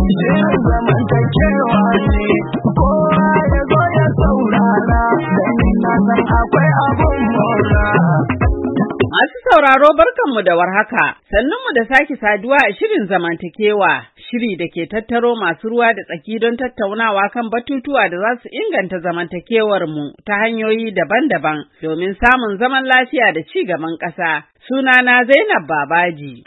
Shirin zamantakewa ne, kowa ya zo ya saurara, don na san akwai abun mora. Masu sauraro barkanmu da warhaka, sannunmu da sake saduwa a shirin zamantakewa, shiri da ke tattaro masu ruwa da tsaki don tattaunawa kan batutuwa da za su inganta zamantakewarmu ta hanyoyi daban-daban domin samun zaman lafiya da ci gaban ƙasa. Sunana Zainab Babaji.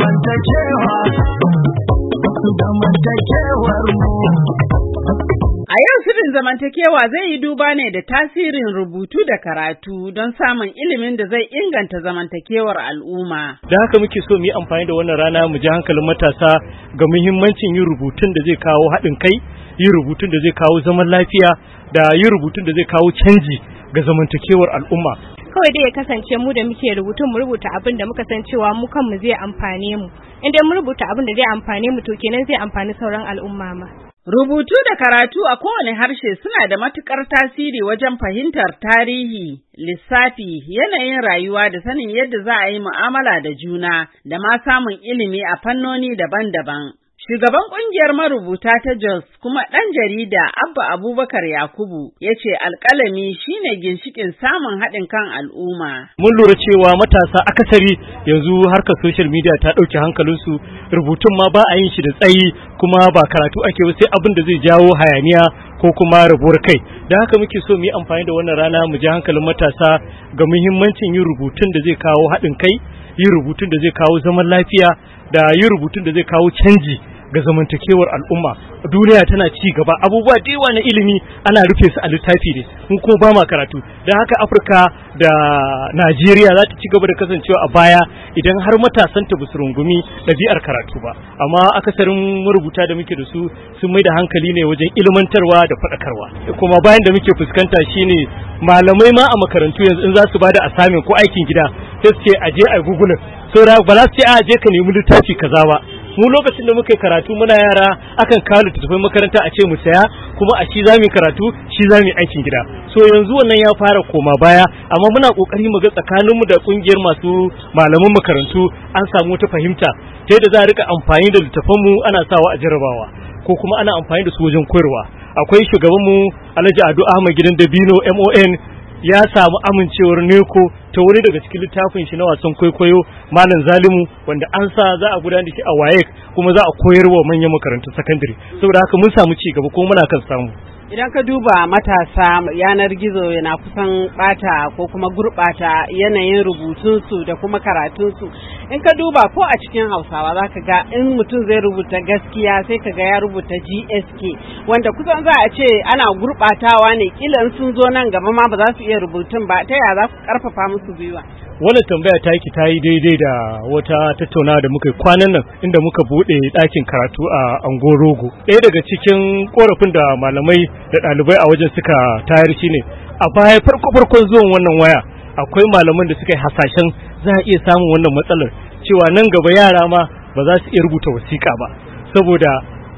A yau shirin zamantakewa zai yi duba ne da tasirin rubutu da karatu don samun ilimin da zai inganta zamantakewar al'umma. Da haka muke so mu yi amfani da wannan rana mu ji hankalin matasa ga muhimmancin yin rubutun da zai kawo haɗin kai, yin rubutun da zai kawo zaman lafiya, da yin rubutun da zai kawo canji ga zamantakewar al'umma. Kawai dai ya kasance mu da muke rubutun mu rubuta abin da muka san cewa mu kanmu zai amfane mu. Idan mu rubuta abin da zai amfane mu to kenan zai amfani sauran al'umma ma. Rubutu da karatu a kowane harshe suna da matuƙar tasiri wajen fahimtar tarihi, lissafi, yanayin rayuwa da sanin yadda za a yi mu'amala da juna da ma samun ilimi a fannoni daban-daban. Shugaban ƙungiyar marubuta ta Jos kuma ɗan jarida Abba Abubakar Yakubu ya ce alƙalami shine ginshiƙin samun haɗin kan al'umma. Mun lura cewa matasa akasari yanzu harkar social media ta ɗauke hankalinsu, rubutun ma ba a yin shi da tsayi kuma ba karatu ake ba sai abin da zai jawo hayaniya ko kuma rabuwar kai. Da haka muke so mu yi amfani da wannan rana mu ji hankalin matasa ga muhimmancin yin rubutun da zai kawo haɗin kai, yin rubutun da zai kawo zaman lafiya, da yin rubutun da zai kawo canji ga zamantakewar al'umma. Duniya tana ci gaba, abubuwa da yawa na ilimi ana rufe su a littafi ne, mun kuma ba ma karatu. Da haka Afirka da Najeriya za ta ci gaba da kasancewa a baya idan har matasan ta basu rungumi ɗabi'ar karatu ba. Amma akasarin marubuta da muke da su sun mai da hankali ne wajen ilmantarwa da faɗakarwa. Kuma bayan da muke fuskanta shine malamai ma a makarantu yanzu in za su bada assignment ko aikin gida sai su ce aje a Google. Saboda ba za su ce a je ka nemi littafi kaza ba. Mu lokacin da muka karatu muna yara akan kawo littattafai makaranta a ce mu saya kuma a shi zamu karatu shi zamu aikin gida. So yanzu wannan ya fara koma baya amma muna kokari mu ga tsakaninmu da kungiyar masu malaman makarantu an samu wata fahimta ta yadda za a rika amfani da littattafan mu ana sawa a jarabawa ko kuma ana amfani da su wajen koyarwa. Akwai shugaban mu Alhaji Ado Ahmad Gidan Dabino MON ya samu amincewar neko ta wani daga cikin littafin shi na wasan kwaikwayo Malam Zalimu wanda an sa za a gudanar da shi a WAEC kuma za a koyarwa manyan makarantun sakandare. Saboda haka mun samu ci gaba kuma muna kan samu. Idan ka duba matasa yanar gizo yana kusan bata ko kuma gurɓata yanayin rubutunsu da kuma karatunsu. In ka duba ko a cikin Hausawa za ka ga in mutum zai rubuta gaskiya sai ka ga ya rubuta GSK wanda kusan za a ce ana gurɓatawa ne kila sun zo nan gaba ma ba za su iya rubutun ba, ta yaya za ku ƙarfafa musu gwiwa? Wannan tambaya ta yi daidai da wata tattaunawa da muka yi kwanan nan inda muka buɗe ɗakin karatu a Angorogo. Ɗaya daga cikin korafin da malamai da ɗalibai a wajen suka tayar shine a baya farkon zuwan wannan waya akwai malaman da suka yi hasashen za a iya samun wannan matsalar cewa nan gaba yara ma ba za su iya rubuta wasiƙa ba saboda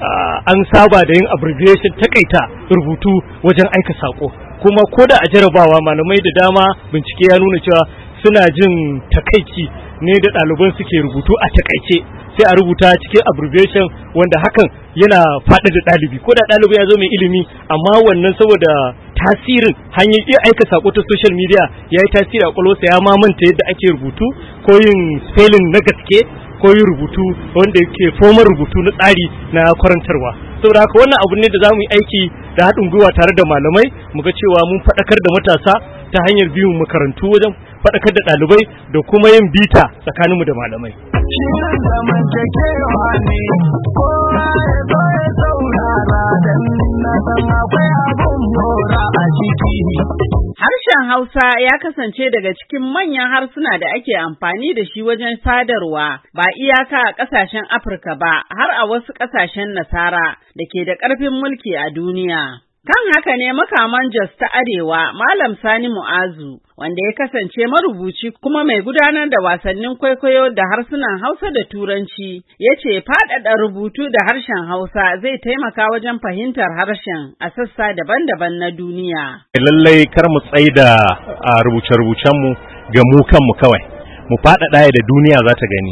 an saba da yin abbreviation takaita rubutu wajen aika sako. Kuma ko da a jarabawa malamai da dama bincike ya nuna cewa suna jin takaici ne da ɗaliban suke rubutu a takaice sai a rubuta cikin abbreviation wanda hakan yana faɗa da ɗalibi ko da ɗalibi ya zo mai ilimi amma wannan saboda tasirin hanyar iya aika sako ta social media ya yi tasiri a ƙwaƙwalwarsa ya ma manta yadda ake rubutu ko yin spelling na gaske ko yin rubutu wanda yake formal rubutu na tsari na karantarwa. Saboda haka wannan abu ne da za mu yi aiki da haɗin gwiwa tare da malamai mu ga cewa mun faɗakar da matasa ta hanyar biyun makarantu wajen faɗakar da ɗalibai da kuma yin bita tsakaninmu da malamai. Shirin zamantakewa ne, kowa ya zo ya saurara don na san akwai abun mora a ciki. Harshen Hausa ya kasance daga cikin manyan harsuna da ake amfani da shi wajen sadarwa ba iyaka a ƙasashen Afirka ba har a wasu ƙasashen Nasara da ke da ƙarfin mulki a duniya. Kan haka ne makaman Jos ta Arewa Malam Sani Mu'azu wanda ya kasance marubuci kuma mai gudanar da wasannin kwaikwayo da harsunan Hausa da Turanci ya ce faɗaɗa rubutu da harshen Hausa zai taimaka wajen fahimtar harshen a sassa daban-daban na duniya. Lallai kar mu tsaida a rubuce-rubucenmu ga mu kanmu kawai, mu faɗaɗa da duniya za ta gani.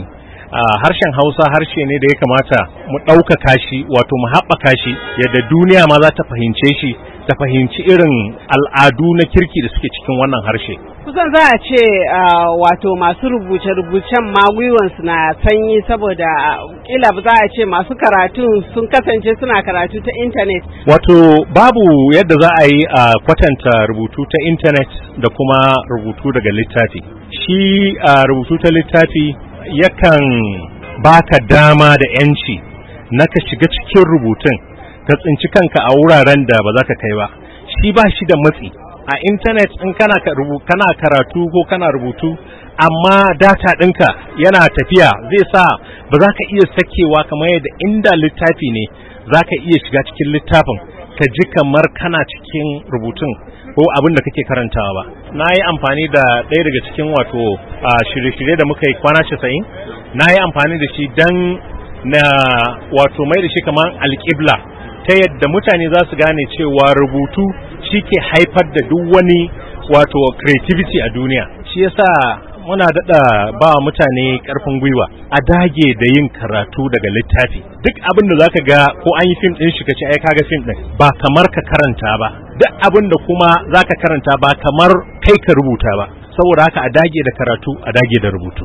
harshen Hausa harshe ne da ya kamata mu ɗaukaka shi, wato mu haɓaka shi yadda duniya ma za ta fahimce shi, ta fahimci irin al'adu na kirki da suke cikin wannan harshe. Kusan za a ce wato masu rubuce-rubucen ma gwiwansu na sanyi saboda kila za a ce masu karatu sun kasance suna karatu ta intanet. Wato babu yadda za a yi a kwatanta rubutu ta intanet da kuma rubutu daga littafi. Shi rubutu ta littafi yakan baka dama da 'yanci na ka shiga cikin rubutun ka tsinci kanka a wuraren da ba za ka kai ba. Shi ba shi da matsi. A intanet in kana karatu ko kana rubutu, amma data ɗinka yana tafiya zai sa ba za ka iya sakewa kamar yadda inda littafi ne za ka iya shiga cikin littafin ka ji kamar kana cikin rubutun ko abin da kake karantawa ba. Na yi amfani da ɗaya daga cikin wato shirye-shirye da muka yi kwana 90, na yi amfani da shi don na wato mai da shi kamar alƙibla ta yadda mutane za su gane cewa rubutu shi ke haifar da duk wani wato creativity a duniya. Shi yasa muna daɗa ba mutane ƙarfin gwiwa a dage da yin karatu daga littafi. Duk abin da zaka ga ko an yi fim ɗin shi kace ai kaga fim ɗin ba kamar ka karanta ba. Duk abin da kuma zaka karanta ba kamar kai ka rubuta ba. Saboda haka a dage da karatu, a dage da rubutu.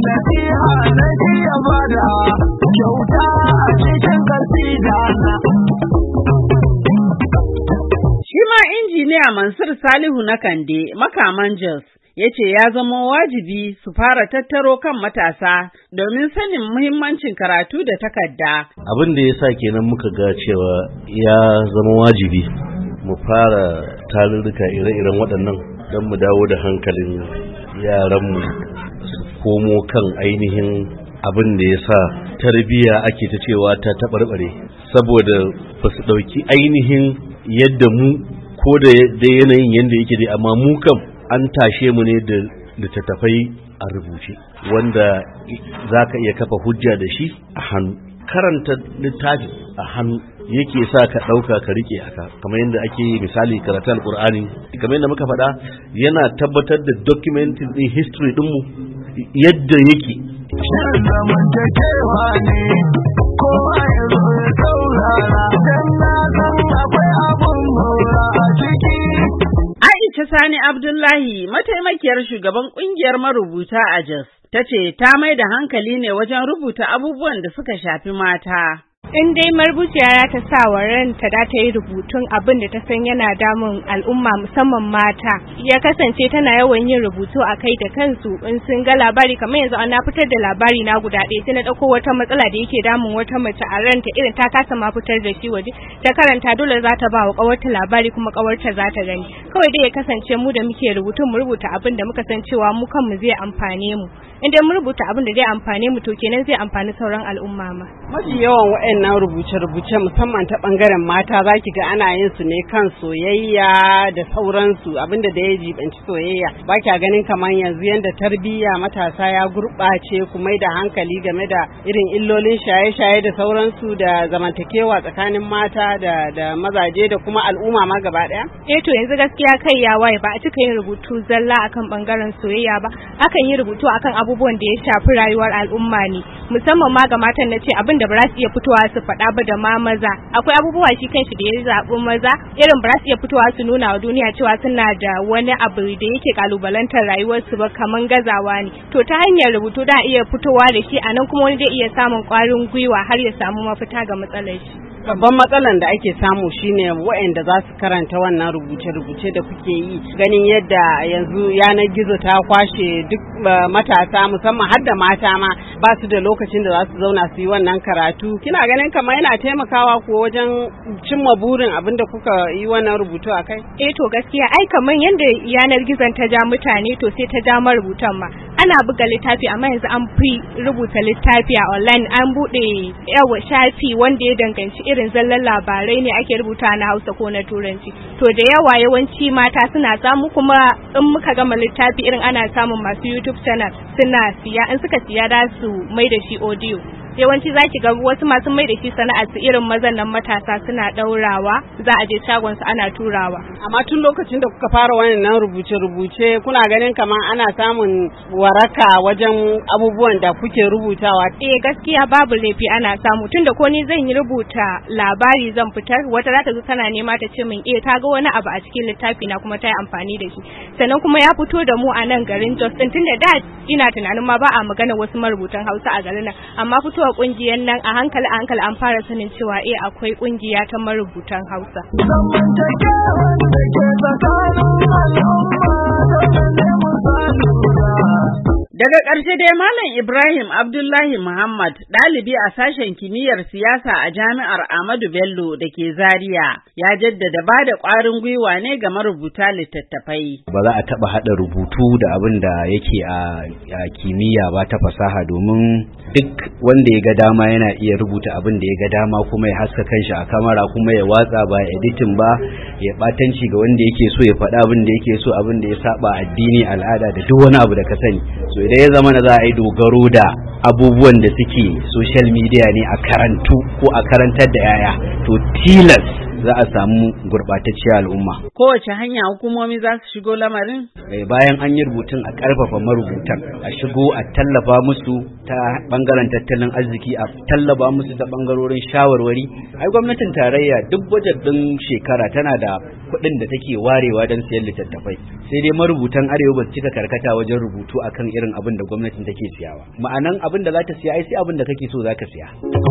Shi ma injiniya Mansur Salihu na Kande makaman Jos ya ce ya zama wajibi su fara tattaro kan matasa domin sanin muhimmancin karatu da takarda. Abin da ya sa kenan muka ga cewa ya zama wajibi mu fara tarurruka ire-iren waɗannan don mu dawo da hankalin yaranmu su komo kan ainihin abin da ya sa tarbiyya ake ta cewa ta taɓarɓare, saboda ba su ɗauki ainihin yadda mu ko da yanayin yadda yake dai, amma mu kam an tashe mu ne da littattafai a rubuce wanda za ka iya kafa hujja da shi a hannu. Karanta littafi a hannu yake sa ka ɗauka ka riƙe aka, kamar yadda ake misali karatu alƙur'ani, kamar yadda muka faɗa yana tabbatar da documenting ɗin history ɗinmu yadda yake. Shirin zamantakewa ne kowa ya zo ya saurara don na san akwai abun mora a ciki. Aisha Sani Abdullahi mataimakiyar shugaban ƙungiyar marubuta a Jos ta ce ta mai da hankali ne wajen rubuta abubuwan da suka shafi mata. In dai marubuciya ta sa wa ranta da ta yi rubutun abin da ta san yana damun al'umma musamman mata, ya kasance tana yawan yin rubutu a kai da kansu in sun ga labari, kamar yanzu ana fitar da labari na guda ɗaya sai na ɗauko wata matsala da yake damun wata mace a ranta irin ta kasa ma fitar da shi waje, ta karanta dole za ta ba wa ƙawarta labari kuma ƙawarta za ta gani. Kawai dai ya kasance mu da muke rubutun mu rubuta abin da muka san cewa mu kanmu zai amfane mu. In dai mu rubuta abin da zai amfane mu to kenan zai amfani sauran al'umma ma. Mafi yawan waɗannan rubuce-rubuce musamman ta ɓangaren mata za ki ga ana yin su ne kan soyayya da sauransu, abinda da ya jibanci soyayya. Ba kya ganin kamar yanzu yadda tarbiyya matasa ya gurɓace kuma da hankali game da irin illolin shaye-shaye da sauransu da zamantakewa tsakanin mata da mazaje da kuma al'umma ma gaba ɗaya? To yanzu gaskiya kai ya waye, ba a cika yin rubutu zalla akan ɓangaren soyayya ba, akan yi rubutu akan abubuwan da ya shafi rayuwar al'umma ne, musamman ma ga matan na ce abin da ba za su iya fitowa su faɗa ba da ma maza. Akwai abubuwa shi kanshi da ya zaɓi maza irin ba za su iya fitowa su nuna wa duniya cewa suna da wani abu da yake kalubalantar rayuwarsu ba, kaman gazawa ne. To ta hanyar rubutu da iya fitowa da shi a nan kuma wani zai iya samun ƙwarin gwiwa har ya samu mafita ga matsalar shi. Babban matsalan da ake samu shine waɗanda za su karanta wannan rubuce-rubuce da kuke yi, ganin yadda yanzu yanar gizo ta kwashe duk matasa musamman har da mata ma ba su da lokacin da za su zauna su yi wannan karatu. Kina ganin kamar yana taimakawa ko wajen cimma burin abin da kuka yi wannan rubutu a kai? To gaskiya ai kamar yadda yanar gizon ta ja mutane to sai ta ja marubutan ma. Ana buga littafi amma yanzu an fi rubuta littafi a online, an buɗe shafi wanda ya danganci irin zallan labarai ne ake rubuta na Hausa ko na Turanci. To da yawanci mata suna samu, kuma in muka gama littafi irin ana samun masu YouTube channel suna siya, in suka siya da su mai da shi audio. yawanci zaki ga wasu masu mai da shi sana'a su irin mazan nan matasa suna daurawa, za a je shagon su ana turawa. Amma tun lokacin da kuka fara wannan rubuce-rubuce kuna ganin kamar ana samun waraka wajen abubuwan da kuke rubutawa? Gaskiya babu laifi ana samu, tunda ko ni zan yi rubuta labari zan fitar, wata za ta zo tana nema ta ce min ta ga wani abu a cikin littafi na kuma ta yi amfani da shi. Sannan kuma ya fito da mu a nan garin Jos din, tunda da ina tunanin ma ba a magana wasu marubutan Hausa a garin nan, amma fitowa kungiyar nan a hankali an fara sanin cewa akwai kungiya ta marubutan Hausa. Daga ƙarshe dai Malam Ibrahim Abdullahi Muhammad, ɗalibi a sashen kimiyyar siyasa a Jami'ar Ahmadu Bello da ke Zaria, ya jaddada ba da ƙwarin gwiwa ne ga marubuta littattafai. Ba za a taɓa haɗa rubutu da abin da yake a kimiyya ba ta fasaha, domin duk wanda ya ga dama yana iya rubuta abin da ya ga dama kuma ya haska kanshi a kamera kuma ya watsa ba editing ba, ya ɓatanci ga wanda yake so, ya faɗa abin da yake so, abin da ya saba addini, al'ada da duk wani abu da ka sani. So idan ya zama na za a yi dogaro da abubuwan da suke social media ne a karantu ko a karantar da yaya, to tilas za a samu gurɓatacciyar al'umma. Kowace hanya hukumomi za su shigo lamarin? Bayan an yi rubutun a ƙarfafa marubutan, a shigo a tallafa musu ta ɓangaren tattalin arziki, a tallafa musu ta ɓangarorin shawarwari. Ai gwamnatin tarayya duk bajet ɗin shekara tana da kuɗin da take warewa don siyan littattafai. Sai dai marubutan Arewa ba su cika karkata wajen rubutu akan irin abin da gwamnatin take siyawa. Ma'anan abin da za ta siya ai sai abin da kake so za ka siya.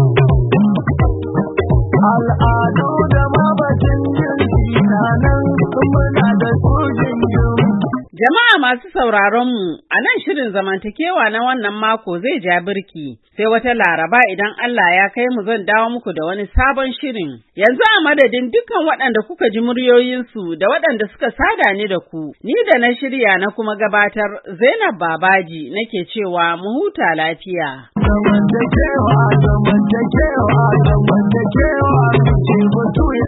Al'adu da mabacin jirgi na nan muna da sojin Jama'a masu sauraronmu, a nan shirin zamantakewa na wannan mako zai ja birki, sai wata Laraba idan Allah ya kai mu zan dawo muku da wani sabon shirin. Yanzu a madadin dukkan waɗanda kuka ji muryoyinsu da waɗanda suka sada ni da ku, ni da na shirya na kuma gabatar Zainab Babaji nake cewa mu huta lafiya. zamantakewa